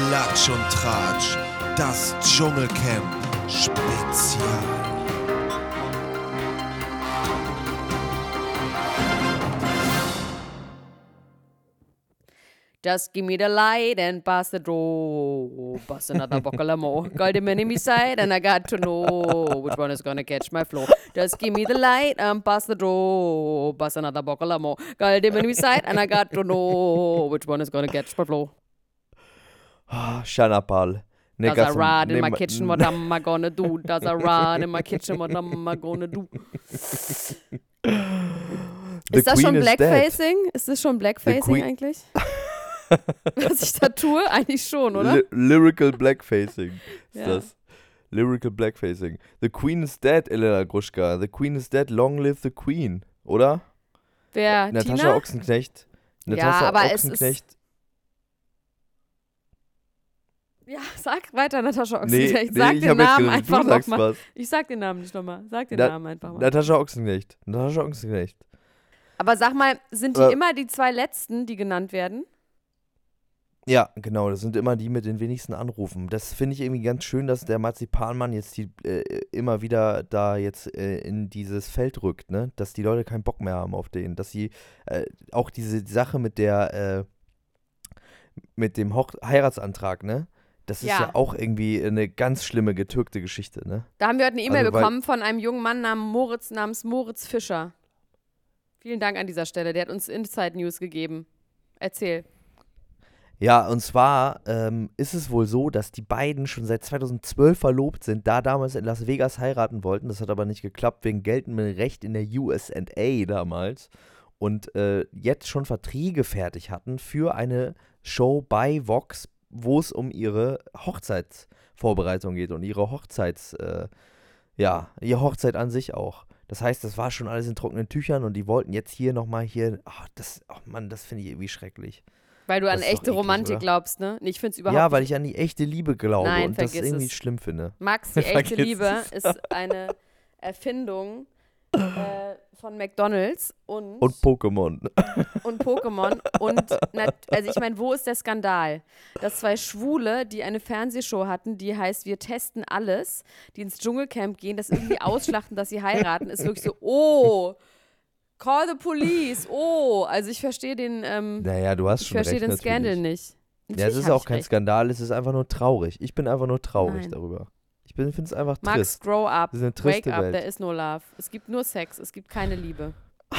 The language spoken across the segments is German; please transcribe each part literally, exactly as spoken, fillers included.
Klatsch und Tratsch, das Dschungelcamp Spezial. Just give me the light and pass the draw. Pass another buckle of more. Got him in my side and I got to know which one is gonna catch my flow. Just give me the light and pass the draw. Pass another buckle of more. Got him in my side and I got to know which one is gonna catch my flow. Shanapal. Does a rod in my kitchen, what am I gonna do? Does a rod in my kitchen, what am I gonna do? Ist das schon Blackfacing? Ist das schon Blackfacing eigentlich? Was ich da tue? Eigentlich schon, oder? Ly- Lyrical Blackfacing ist Ja. das. Lyrical Blackfacing. The Queen is dead, Elena Gruschka. The Queen is dead, long live the Queen. Oder? Wer? Natascha Tina? Ochsenknecht. Ja, Natascha aber es Ochsenknecht. Ja, sag weiter, Natascha Nee, Ochsenknecht. nee, Sag ich den hab jetzt Namen gedacht, einfach du sagst nochmal. was. Ich sag den Namen nicht nochmal. Sag den Na- Namen einfach mal. Natascha Ochsenknecht. Natascha Ochsenknecht. Aber sag mal, sind die Aber- immer die zwei letzten, die genannt werden? Ja, genau, das sind immer die mit den wenigsten Anrufen. Das finde ich irgendwie ganz schön, dass der Marzipanmann jetzt die, äh, immer wieder da jetzt äh, in dieses Feld rückt, ne? Dass die Leute keinen Bock mehr haben auf den. Dass sie äh, auch diese Sache mit der, äh, mit dem Hoch- Heiratsantrag, ne? Das ist Ja. ja auch irgendwie eine ganz schlimme, getürkte Geschichte, ne? Da haben wir heute eine E-Mail Also, weil- bekommen von einem jungen Mann namens Moritz, namens Moritz Fischer. Vielen Dank an dieser Stelle. Der hat uns Inside News gegeben. Erzähl. Ja, und zwar ähm, ist es wohl so, dass die beiden schon seit zweitausendzwölf verlobt sind, da damals in Las Vegas heiraten wollten. Das hat aber nicht geklappt, wegen geltendem Recht in der U S A damals. Und äh, jetzt schon Verträge fertig hatten für eine Show bei Vox, wo es um ihre Hochzeitsvorbereitung geht und ihre Hochzeits, äh, ja, ihre Hochzeit an sich auch. Das heißt, das war schon alles in trockenen Tüchern und die wollten jetzt hier nochmal hier, ach, das, ach Mann, das finde ich irgendwie schrecklich. Weil du Das an ist doch echte eklig, Romantik oder? glaubst, ne? Nee, ich find's überhaupt Ja, weil nicht. ich an die echte Liebe glaube Nein, und das vergiss irgendwie es. schlimm finde. Max, die echte Vergiss Liebe es. ist eine Erfindung äh, von McDonald's und, Und Pokémon. und Pokémon. Und, nat- also ich meine, wo ist der Skandal? Dass zwei Schwule, die eine Fernsehshow hatten, die heißt Wir testen alles, die ins Dschungelcamp gehen, das irgendwie ausschlachten, dass sie heiraten, ist wirklich so, oh, call the police, oh. Also ich verstehe den, ähm, Naja, du hast ich schon verstehe recht den Skandal natürlich. nicht. Ja, es Natürlich ist hab auch ich kein recht. Skandal, es ist einfach nur traurig. Ich bin einfach nur traurig Nein. darüber. Ich finde es einfach Max, trist. grow up, Das ist eine wake triste up, Welt. there is no love. Es gibt nur Sex, es gibt keine Liebe.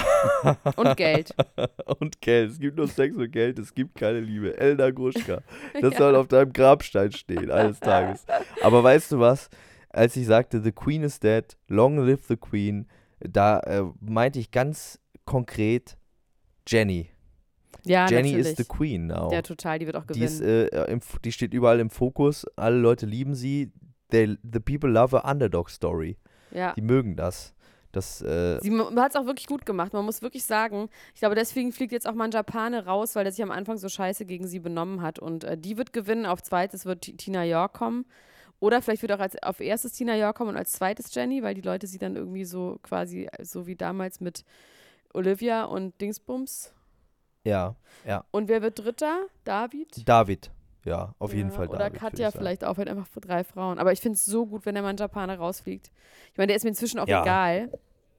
Und Geld. Und Geld. Es gibt nur Sex und Geld, es gibt keine Liebe. Elena Gruschka. Das Ja. soll auf deinem Grabstein stehen, eines Tages. Aber weißt du was? Als ich sagte, The Queen is dead, long live the Queen, da äh, meinte ich ganz konkret Jenny. Ja, Jenny natürlich. is the Queen now. Ja, total, die wird auch Die, ist, gewinnen. äh, im, die steht überall im Fokus. Alle Leute lieben sie. They, the people love a underdog story. Ja. Die mögen das. Das, äh, Sie hat es auch wirklich gut gemacht. Man muss wirklich sagen, ich glaube, deswegen fliegt jetzt auch mal ein Japaner raus, weil der sich am Anfang so scheiße gegen sie benommen hat. Und äh, die wird gewinnen. Auf zweites wird T- Tina York kommen. Oder vielleicht wird auch als, auf erstes Tina York kommen und als zweites Jenny, weil die Leute sie dann irgendwie so quasi, so wie damals mit Olivia und Dingsbums. ja, ja. Und wer wird Dritter? David? David. Ja, auf jeden Ja, Fall Oder David. würd Katja ich sagen. vielleicht auch, halt einfach für drei Frauen. Aber ich finde es so gut, wenn der Mann Japaner rausfliegt. Ich meine, der ist mir inzwischen auch Ja. egal.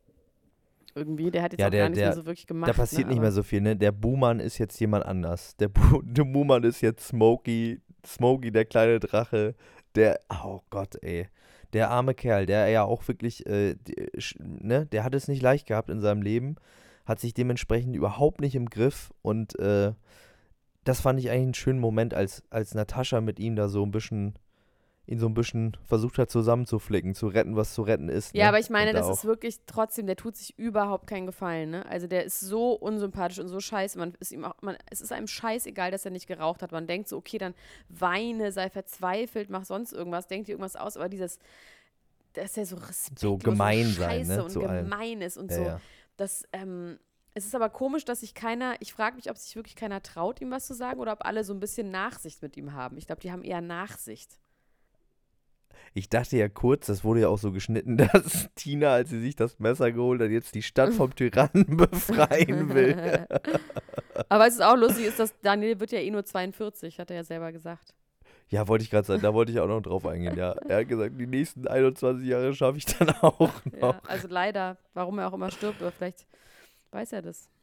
Irgendwie, der hat jetzt Ja, auch der- gar nicht der- mehr so wirklich gemacht. Da passiert ne? nicht mehr so viel, ne? Der Buhmann ist jetzt jemand anders. Der, Bu der Buhmann ist jetzt Smokey. Smokey, der kleine Drache. Der, oh Gott, ey. Der arme Kerl, der ja auch wirklich, äh, die, sch- ne? Der hat es nicht leicht gehabt in seinem Leben. Hat sich dementsprechend überhaupt nicht im Griff. Und äh, das fand ich eigentlich einen schönen Moment, als, als Natascha mit ihm da so ein bisschen, ihn so ein bisschen versucht hat zusammenzuflicken, zu retten, was zu retten ist. Ja, ne? aber ich meine, Und da das auch- ist wirklich trotzdem, der tut sich überhaupt keinen Gefallen, ne? Also der ist so unsympathisch und so scheiße. Man ist ihm auch, man, es ist einem scheißegal, dass er nicht geraucht hat. Man denkt so, okay, dann weine, sei verzweifelt, mach sonst irgendwas, denk dir irgendwas aus. Aber dieses, dass er so respektlos So gemein und sein, scheiße ne, und zu allen. gemein ist und Ja, so. ja. Das, ähm, es ist aber komisch, dass sich keiner, ich frage mich, ob sich wirklich keiner traut, ihm was zu sagen oder ob alle so ein bisschen Nachsicht mit ihm haben. Ich glaube, die haben eher Nachsicht. Ich dachte ja kurz, das wurde ja auch so geschnitten, dass Tina, als sie sich das Messer geholt hat, jetzt die Stadt vom Tyrannen befreien will. Aber was es auch lustig ist, dass Daniel wird ja eh nur zweiundvierzig, hat er ja selber gesagt. Ja, wollte ich gerade sagen, da wollte ich auch noch drauf eingehen, ja. Er hat gesagt, die nächsten einundzwanzig Jahre schaffe ich dann auch noch. Ja, also leider, warum er auch immer stirbt, oder vielleicht weiß er das.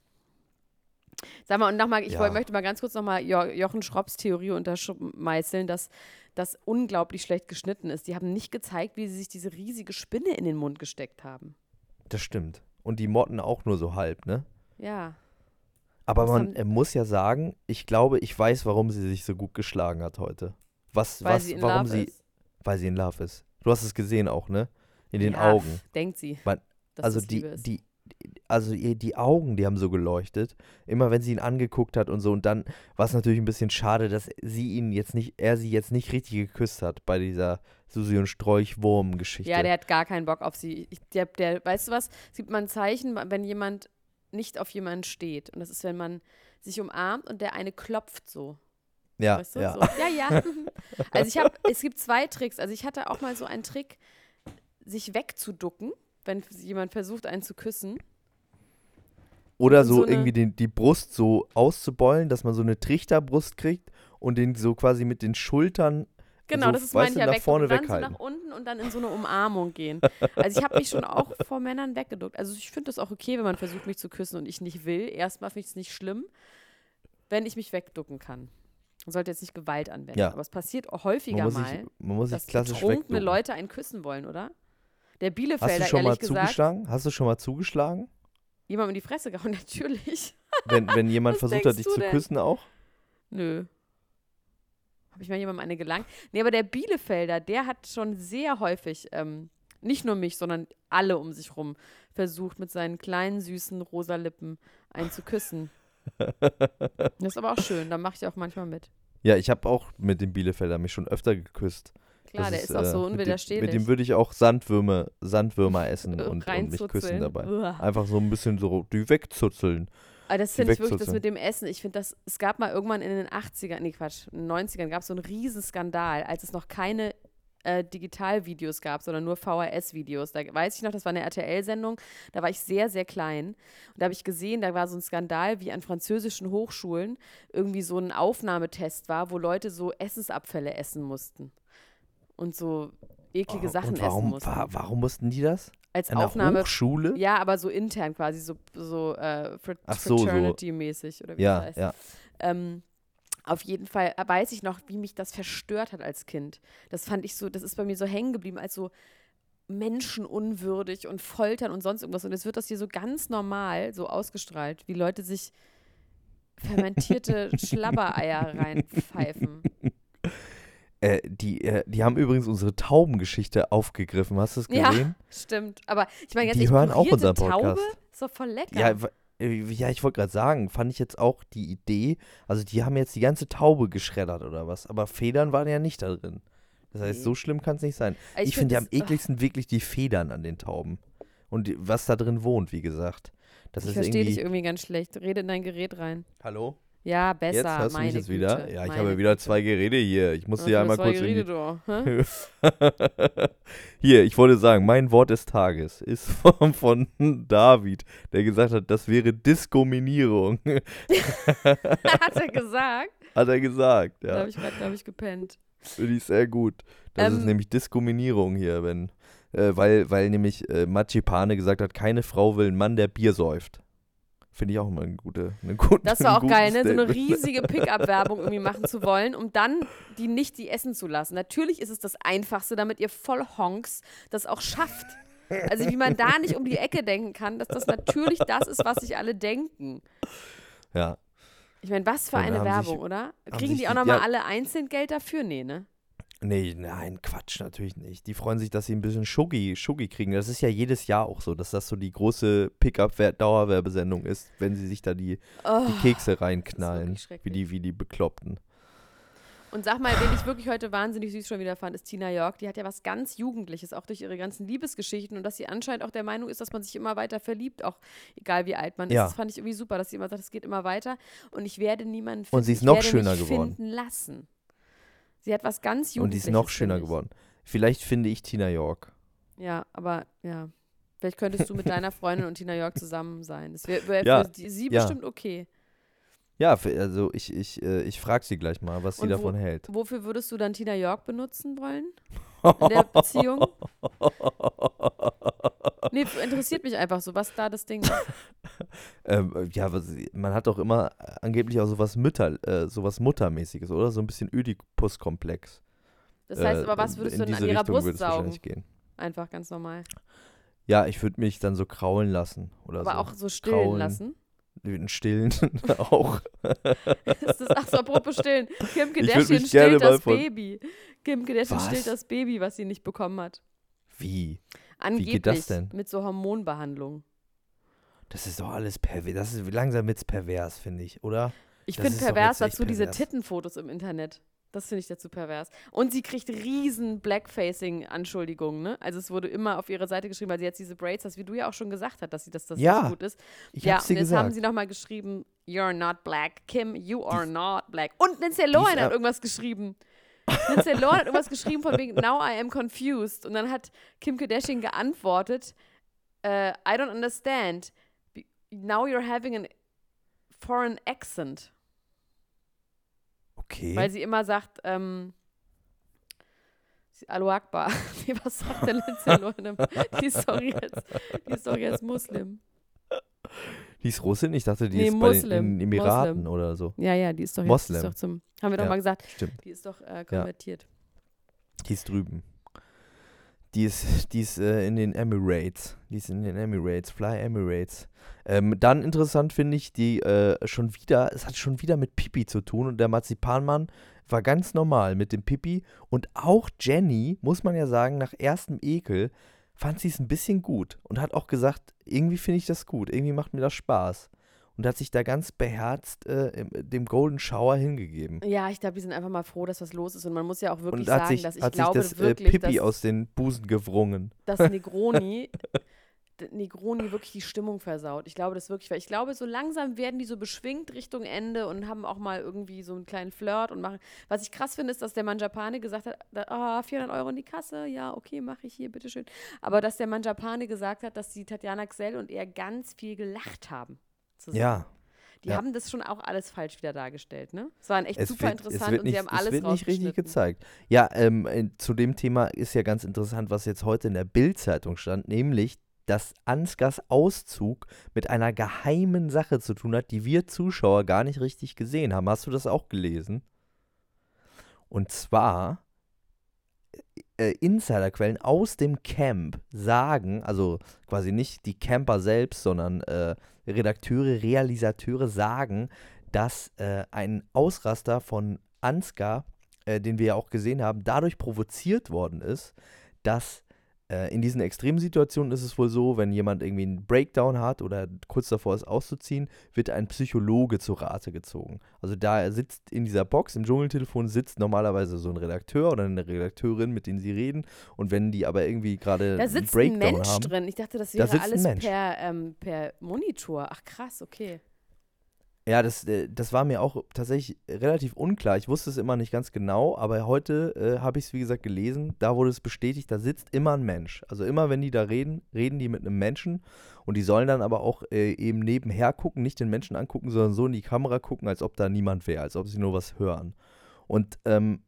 Sag mal, und nochmal, ich Ja. wollt, möchte mal ganz kurz nochmal jo Jochen Schropps Theorie untermeißeln, dass das unglaublich schlecht geschnitten ist. Die haben nicht gezeigt, wie sie sich diese riesige Spinne in den Mund gesteckt haben. Das stimmt. Und die Motten auch nur so halb, ne? Ja. Aber Was man haben- äh, muss ja sagen, ich glaube, ich weiß, warum sie sich so gut geschlagen hat heute. Was, Weil was, sie in warum Love sie, ist. weil sie in Love ist. Du hast es gesehen auch, ne? In den Ja, Augen. denkt sie, Man- dass Also das die, Liebe ist. die, also ihr- die Augen, die haben so geleuchtet. Immer wenn sie ihn angeguckt hat und so. Und dann war es natürlich ein bisschen schade, dass sie ihn jetzt nicht, er sie jetzt nicht richtig geküsst hat bei dieser Susi und Strolch-Wurm-Geschichte. Ja, der hat gar keinen Bock auf sie. Ich, der, der, weißt du was? Es gibt mal ein Zeichen, wenn jemand nicht auf jemanden steht. Und das ist, wenn man sich umarmt und der eine klopft so. ja, Weißt du? ja. So. Ja, ja. Also ich habe, es gibt zwei Tricks. Also ich hatte auch mal so einen Trick, sich wegzuducken, wenn jemand versucht, einen zu küssen. Oder und so, so eine- irgendwie den, die Brust so auszubeulen, dass man so eine Trichterbrust kriegt und den so quasi mit den Schultern Genau, so, das ist weißt mein du, ja nach vorne wegducken. Dann weghalten. so nach unten und dann in so eine Umarmung gehen. Also ich habe mich schon auch vor Männern weggeduckt. Also ich finde das auch okay, wenn man versucht, mich zu küssen und ich nicht will. Erstmal finde ich es nicht schlimm, wenn ich mich wegducken kann. Man sollte jetzt nicht Gewalt anwenden. Ja. Aber es passiert auch häufiger Man muss mal, sich, man muss sich dass klassisch betrunkene wegducken. Leute einen küssen wollen, oder? Der Hast Bielefelder, du schon mal ehrlich gesagt, zugeschlagen? Hast du schon mal zugeschlagen? jemandem in die Fresse gehauen, natürlich. Wenn, wenn jemand Was versucht denkst hat, dich du zu denn? küssen auch? Nö. Habe ich mal jemandem eine gelangt? Nee, aber der Bielefelder, der hat schon sehr häufig, ähm, nicht nur mich, sondern alle um sich rum, versucht, mit seinen kleinen, süßen, rosa Lippen einen zu küssen. Das ist aber auch schön, da mache ich auch manchmal mit. Ja, ich habe auch mit dem Bielefelder mich schon öfter geküsst. Klar, Das der ist, auch äh, so mit dem- unwiderstehlich. Mit dem würde ich auch Sandwürmer, Sandwürmer essen und, und mich Reinzuzeln. küssen dabei. Uah. Einfach so ein bisschen so die wegzuzeln. Aber das die finde ich wirklich, das wegzuzeln. mit dem Essen, ich finde das, es gab mal irgendwann in den achtzigern, nee Quatsch, in den neunzigern gab es so einen Riesenskandal, als es noch keine äh, Digitalvideos gab, sondern nur V H S-Videos. Da weiß ich noch, das war eine R T L-Sendung, da war ich sehr, sehr klein. Und da habe ich gesehen, da war so ein Skandal, wie an französischen Hochschulen irgendwie so ein Aufnahmetest war, wo Leute so Essensabfälle essen mussten. Und so eklige Oh, Sachen und warum, essen mussten. wa warum mussten die das? Als An der Aufnahme. Hochschule? Ja, aber so intern quasi, so, so äh, Fr Ach so, so. Fraternity-mäßig oder wie Ja, das heißt. ja. Ähm, auf jeden Fall weiß ich noch, wie mich das verstört hat als Kind. Das fand ich so, das ist bei mir so hängen geblieben, als so menschenunwürdig und Foltern und sonst irgendwas. Und es wird das hier so ganz normal so ausgestrahlt, wie Leute sich fermentierte Schlabbereier reinpfeifen. Äh, die, äh, die haben übrigens unsere Taubengeschichte aufgegriffen. Hast du es Ja. gesehen? Stimmt, aber ich meine, ganz Die ehrlich, hören auch pürierte unseren Podcast. Taube ist doch voll lecker. Ja, wa- äh, ja, ich wollte gerade sagen, fand ich jetzt auch die Idee, also die haben jetzt die ganze Taube geschreddert oder was, aber Federn waren ja nicht da drin. Das heißt, Nee. so schlimm kann es nicht sein. Also Ich, finde ja am das- ugh, ekligsten wirklich die Federn an den Tauben. Und die, was da drin wohnt, wie gesagt. Das Ich ist verstehe irgendwie. dich irgendwie ganz schlecht. Rede in dein Gerät rein. Hallo? Ja, besser, Jetzt hörst du meine mich jetzt Güte, wieder? Ja, ich meine habe ja wieder Güte. zwei Geräte hier. Ich muss Was hier für einmal zwei kurz in Gerede die. du, hä? Hier, ich wollte sagen, mein Wort des Tages ist von, von David, der gesagt hat, das wäre Diskriminierung. Hat er gesagt? Hat er gesagt, Da ja. habe ich gerade, glaube ich, gepennt. Finde ich sehr gut. Das ist Ähm, nämlich Diskriminierung hier, wenn, äh, weil, weil nämlich äh, Machipane gesagt hat, keine Frau will einen Mann, der Bier säuft. Finde ich auch immer eine gute, eine gute Das war ein auch gutes geil, ne? So eine Statement. riesige Pickup-Werbung irgendwie machen zu wollen, um dann die nicht die essen zu lassen. Natürlich ist es das Einfachste, damit ihr Vollhonks das auch schafft. Also wie man da nicht um die Ecke denken kann, dass das natürlich das ist, was sich alle denken. Ja, Ich meine, was für Dann eine haben Werbung, sich- oder? haben Kriegen sich die auch die- nochmal ja. alle einzeln Geld dafür? Nee, ne? nee, nein, Quatsch, natürlich nicht. Die freuen sich, dass sie ein bisschen Schuggi, Schuggi kriegen. Das ist ja jedes Jahr auch so, dass das so die große Pickup-Dauerwerbesendung ist, wenn sie sich da die, Oh. die Kekse wirklich reinknallen, wie schrecklich. die, wie die Bekloppten. Und sag mal, wen ich wirklich heute wahnsinnig süß schon wieder fand, ist Tina York. Die hat ja was ganz Jugendliches, auch durch ihre ganzen Liebesgeschichten und dass sie anscheinend auch der Meinung ist, dass man sich immer weiter verliebt, auch egal wie alt man ist. Ja. Das fand ich irgendwie super, dass sie immer sagt, es geht immer weiter und ich werde niemanden finden. Und sie ist ich noch werde schöner mich geworden. finden lassen. Sie hat was ganz Und Jugendliches. die ist noch schöner finde ich. geworden. Vielleicht finde ich Tina York. Ja, aber ja. Vielleicht könntest du mit deiner Freundin und Tina York zusammen sein. Das wäre wär Ja, für die, sie ja. bestimmt okay. Ja, f- also ich, ich, äh, ich frage sie gleich mal, was sie Und wo- davon hält. Wofür würdest du dann Tina York benutzen wollen? In der Beziehung? Nee, f- interessiert mich einfach so, was da das Ding ist. ähm, ja, was, man hat doch immer äh, angeblich auch sowas Mütter, äh, sowas Muttermäßiges, oder? So ein bisschen Ödipus-Komplex. Das heißt Äh, aber, was in- würdest in du denn an diese ihrer Richtung Brust würde es saugen? wahrscheinlich gehen. Einfach ganz normal. Ja, ich würde mich dann so kraulen lassen oder Aber so. auch so stillen Kraulen. lassen. Den Stillen auch. Das ist, ach so, apropos stillen. Kim Ich würd Kardashian mich gerne stillt mal das von- Baby. Kim Kardashian Was? stillt das Baby, was sie nicht bekommen hat. Wie? Angeblich. geht das denn? Mit so Hormonbehandlung. Das ist doch alles pervers. Das ist langsam wird's pervers, finde ich, oder? Ich Das finde ist doch pervers jetzt echt dazu diese pervers. Tittenfotos im Internet. Das finde ich dazu pervers. Und sie kriegt riesen Blackfacing-Anschuldigungen, ne? Also es wurde immer auf ihre Seite geschrieben, weil sie jetzt diese Braids hat, wie du ja auch schon gesagt hast, dass sie das, das Ja, nicht gut ist. Ich Ja, hab's und dir jetzt gesagt. haben sie nochmal geschrieben, you're not black. Kim, you are Die- not black. Und Lindsay Lohan die- hat irgendwas geschrieben. Lindsay Lohan hat irgendwas geschrieben von wegen, now I am confused. Und dann hat Kim Kardashian geantwortet, äh, I don't understand. Be- Now you're having an foreign accent. Okay. Weil sie immer sagt, ähm, sie- Allahu Akbar. Nee, was sagt denn Lindsay Lohan? Die ist doch jetzt, die ist doch jetzt Muslim. Die ist Russin? Ich dachte, die Nee, ist bei den Muslim. in den Emiraten Muslim. oder so. Ja, ja, die ist doch jetzt die ist Moslem. doch zum, haben wir doch Ja. mal gesagt, Stimmt. die ist doch äh, konvertiert. Die ist drüben. Die ist, die ist äh, in den Emirates. Die ist in den Emirates. Fly Emirates. Ähm, dann interessant finde ich, die äh, schon wieder, es hat schon wieder mit Pipi zu tun und der Marzipanmann war ganz normal mit dem Pipi und auch Jenny, muss man ja sagen, nach erstem Ekel fand sie es ein bisschen gut und hat auch gesagt, irgendwie finde ich das gut, irgendwie macht mir das Spaß. Und hat sich da ganz beherzt äh, im- dem Golden Shower hingegeben. Ja, ich glaube, die sind einfach mal froh, dass was los ist. Und man muss ja auch wirklich Und hat sagen, sich, dass ich hat sich glaube das äh, wirklich, Pipi dass, aus den Busen gewrungen. dass Negroni, d- Negroni wirklich die Stimmung versaut. Ich glaube das wirklich, weil ich glaube, so langsam werden die so beschwingt Richtung Ende und haben auch mal irgendwie so einen kleinen Flirt und machen. Was ich krass finde, ist, dass der Mangiapane gesagt hat, da, ah, vierhundert Euro in die Kasse, ja, okay, mache ich hier, bitteschön. Aber dass der Mangiapane gesagt hat, dass die Tatjana Gsell und er ganz viel gelacht haben. Zusammen. Ja. Die ja. haben das schon auch alles falsch wieder dargestellt, ne? Es war echt Es super wird, es interessant wird und nicht, sie haben alles es wird nicht richtig rausgeschnitten. gezeigt. Ja, ähm, äh, zu dem Thema ist ja ganz interessant, was jetzt heute in der Bild-Zeitung stand, nämlich, dass Ansgars Auszug mit einer geheimen Sache zu tun hat, die wir Zuschauer gar nicht richtig gesehen haben. Hast du das auch gelesen? Und zwar äh, Insiderquellen aus dem Camp sagen, also quasi nicht die Camper selbst, sondern äh, Redakteure, Realisateure sagen, dass äh, ein Ausraster von Ansgar, äh, den wir ja auch gesehen haben, dadurch provoziert worden ist, dass äh, in diesen Extremsituationen ist es wohl so, wenn jemand irgendwie einen Breakdown hat oder kurz davor ist auszuziehen, wird ein Psychologe zu Rate gezogen. Also da sitzt in dieser Box, im Dschungeltelefon sitzt normalerweise so ein Redakteur oder eine Redakteurin, mit denen sie reden. Und wenn die aber irgendwie gerade Da einen sitzt ein Breakdown Mensch haben, drin. Ich dachte, das Da wäre sitzt ein alles Mensch. per, ähm, per Monitor. Ach krass, okay. ja, das, äh, das war mir auch tatsächlich relativ unklar. Ich wusste es immer nicht ganz genau, aber heute äh, habe ich es, wie gesagt, gelesen. Da wurde es bestätigt, da sitzt immer ein Mensch. Also immer, wenn die da reden, reden die mit einem Menschen. Und die sollen dann aber auch äh, eben nebenher gucken, nicht den Menschen angucken, sondern so in die Kamera gucken, als ob da niemand wäre, als ob sie nur was hören. Und ähm,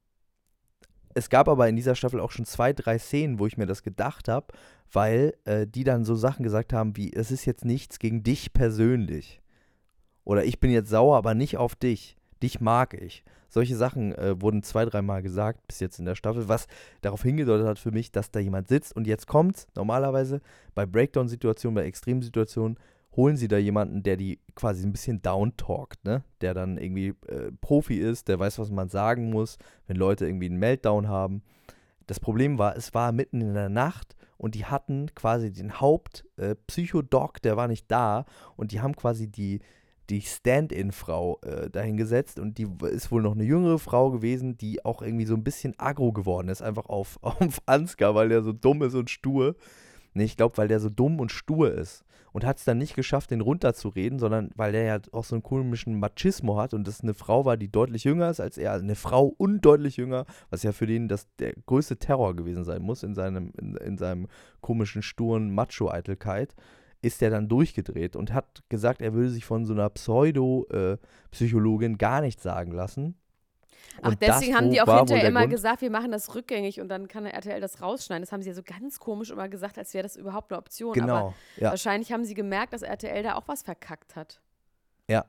es gab aber in dieser Staffel auch schon zwei, drei Szenen, wo ich mir das gedacht habe, weil äh, die dann so Sachen gesagt haben wie, es ist jetzt nichts gegen dich persönlich. Oder ich bin jetzt sauer, aber nicht auf dich. Dich mag ich. Solche Sachen äh, wurden zwei, dreimal gesagt bis jetzt in der Staffel, was darauf hingedeutet hat für mich, dass da jemand sitzt. Und jetzt kommt's, normalerweise bei Breakdown-Situationen, bei Extremsituationen, holen sie da jemanden, der die quasi ein bisschen downtalkt, ne? Der dann irgendwie äh, Profi ist, der weiß, was man sagen muss, wenn Leute irgendwie einen Meltdown haben. Das Problem war, es war mitten in der Nacht und die hatten quasi den Haupt-Psychodoc, der war nicht da und die haben quasi die die Stand-in-Frau äh, dahingesetzt und die ist wohl noch eine jüngere Frau gewesen, die auch irgendwie so ein bisschen aggro geworden ist, einfach auf, auf Ansgar, weil der so dumm ist und stur. Nee, ich glaube, weil der so dumm und stur ist und hat es dann nicht geschafft, den runterzureden, sondern weil der ja auch so einen komischen Machismo hat und das eine Frau war, die deutlich jünger ist als er, also eine Frau und deutlich jünger, was ja für den das der größte Terror gewesen sein muss in seinem, in, in seinem komischen, sturen Macho-Eitelkeit. ist er dann durchgedreht und hat gesagt, er würde sich von so einer Pseudo-Psychologin gar nichts sagen lassen. Ach, Und deswegen das haben die wo- auch war wohl hinterher der immer Grund. gesagt, wir machen das rückgängig und dann kann der R T L das rausschneiden. Das haben sie ja so ganz komisch immer gesagt, als wäre das überhaupt eine Option. Aber Genau, ja. wahrscheinlich haben sie gemerkt, dass R T L da auch was verkackt hat. Ja.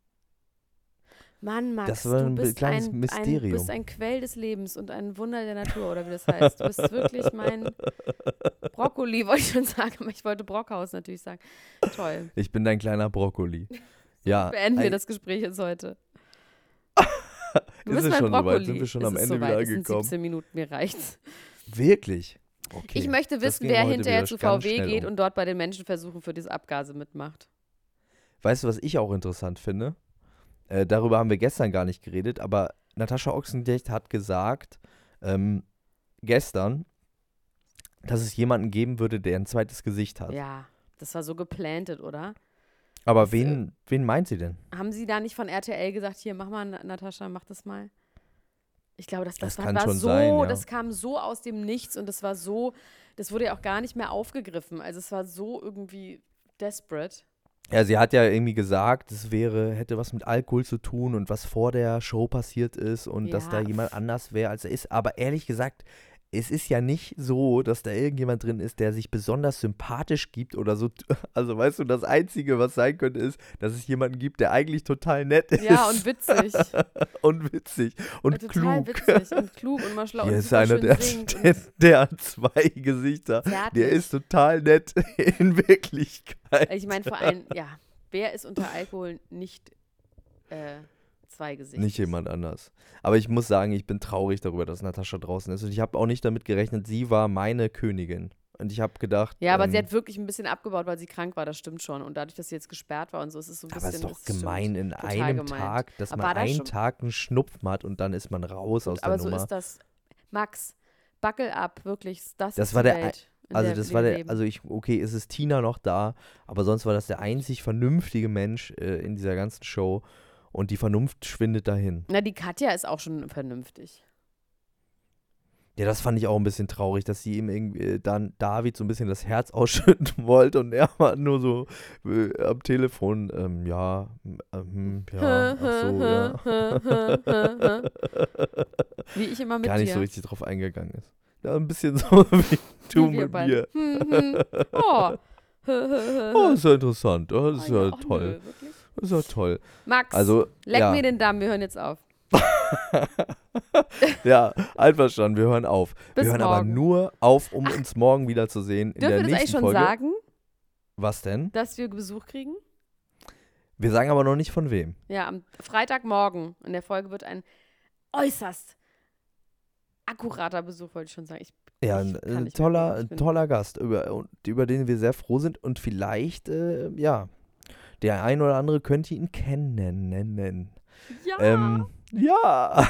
Mann, Max, Das war du ein bist kleines ein, ein, Mysterium. bist ein Quell des Lebens und ein Wunder der Natur, oder wie das heißt. Du bist wirklich mein Brokkoli, wollte ich schon sagen, aber ich wollte Brockhaus natürlich sagen. Toll. Ich bin dein kleiner Brokkoli. Ja, Beenden wir ein- das Gespräch jetzt heute. Du Ist bist es mein schon soweit? Brokkoli. Sind wir schon Es am ist Ende soweit. wieder Es sind angekommen? siebzehn Minuten, mir reicht's. Wirklich? Okay. Ich möchte das wissen, ging wer heute hinterher wieder zu ganz V W schnell geht um. und dort bei den Menschenversuchen für diese Abgase mitmacht. Weißt du, was ich auch interessant finde? Äh, darüber haben wir gestern gar nicht geredet, aber Natascha Ochsenknecht hat gesagt, ähm, gestern, dass es jemanden geben würde, der ein zweites Gesicht hat. Ja, das war so geplantet, oder? Aber das, wen, wen meint sie denn? Haben sie da nicht von R T L gesagt, hier, mach mal, Natascha, mach das mal? Ich glaube, das, das, Das war, kann war schon so, sein, ja. das kam so aus dem Nichts und das war so, das wurde ja auch gar nicht mehr aufgegriffen. Also es war so irgendwie desperate. Ja, sie hat ja irgendwie gesagt, es wäre, hätte was mit Alkohol zu tun und was vor der Show passiert ist und dass Ja, da jemand anders wäre, als er ist. Aber ehrlich gesagt, es ist ja nicht so, dass da irgendjemand drin ist, der sich besonders sympathisch gibt oder so. Also weißt du, das Einzige, was sein könnte, ist, dass es jemanden gibt, der eigentlich total nett ist. Ja, und witzig. und witzig und Total klug. witzig und klug und mal schlau Hier und ist super einer, schön der, singt der, und der hat zwei Gesichter. zärtlich. Der ist total nett in Wirklichkeit. Ich meine vor allem, ja, wer ist unter Alkohol nicht äh, zwei Gesichter? Nicht jemand anders. Aber ich muss sagen, ich bin traurig darüber, dass Natascha draußen ist. Und ich habe auch nicht damit gerechnet, sie war meine Königin. Und ich habe gedacht. Ja, aber ähm, sie hat wirklich ein bisschen abgebaut, weil sie krank war, das stimmt schon. Und dadurch, dass sie jetzt gesperrt war und so, ist es so ein aber bisschen. es ist doch das gemein stimmt. in Total einem gemeint. Tag, dass Aber man war das einen schon- Tag einen Schnupfen hat und dann ist man raus aus Aber der so Nummer. ist das. Max, buckle ab, wirklich. Das, Das ist war die der Welt, in Also der das wir war der, leben. also ich, okay, es ist Tina noch da, aber sonst war das der einzig vernünftige Mensch äh, in dieser ganzen Show und die Vernunft schwindet dahin. Na, die Katja ist auch schon vernünftig. Ja, das fand ich auch ein bisschen traurig, dass sie ihm irgendwie äh, dann David so ein bisschen das Herz ausschütten wollte und er war nur so äh, am Telefon, ähm, ja, ähm, ja, ach so, ja. Wie ich immer mit Gar nicht dir. so richtig drauf eingegangen ist. Ja, ein bisschen so wie du Wie wir mit beide. mir. Hm, hm. Oh. Oh, ist ja interessant, oh, das ist Ah, ja ach, toll, nö, wirklich? das ist ja toll. Max, Also, leck ja. mir den Damm, wir hören jetzt auf. Ja, einverstanden, wir hören auf. Bis wir hören aber morgen. nur auf, um uns morgen wiederzusehen in Dürfen wir der das nächsten eigentlich schon Folge. sagen, Was denn? dass wir Besuch kriegen? Wir sagen aber noch nicht von wem. Ja, am Freitagmorgen in der Folge wird ein äußerst akkurater Besuch, wollte ich schon sagen. Ich, Ja, ich ein kann äh, nicht mehr toller, reden. Ich bin- toller Gast, über, und über den wir sehr froh sind und vielleicht, äh, ja, der ein oder andere könnte ihn kennen. Ja. Ähm, ja.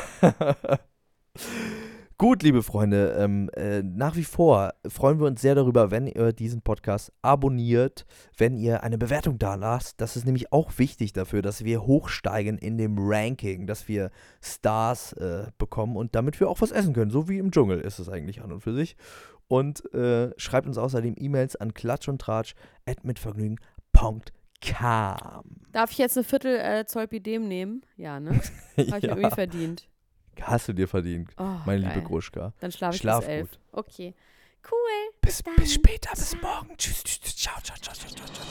Gut, liebe Freunde, ähm, äh, nach wie vor freuen wir uns sehr darüber, wenn ihr diesen Podcast abonniert, wenn ihr eine Bewertung da lasst. Das ist nämlich auch wichtig dafür, dass wir hochsteigen in dem Ranking, dass wir Stars äh, bekommen und damit wir auch was essen können. So wie im Dschungel ist es eigentlich an und für sich. Und äh, schreibt uns außerdem E-Mails an klatschundtratsch at mitvergnügen punkt com. Darf ich jetzt eine Viertel äh, Zoll Pidem nehmen? Ja, ne? Habe ich mir irgendwie verdient. Hast du dir verdient, Oh, meine geil. liebe Gruschka. Dann schlafe ich Schlaf bis elf. gut. Okay. Cool. Bis, dann. bis später, bis morgen. Tschüss, tschüss, tschüss. Ciao, ciao, ciao, ciao, ciao, ciao.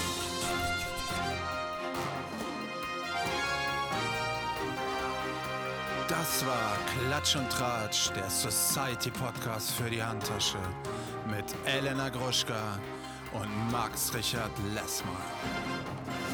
Das war Klatsch und Tratsch, der Society-Podcast für die Handtasche mit Elena Gruschka und Max Richard Lessmann.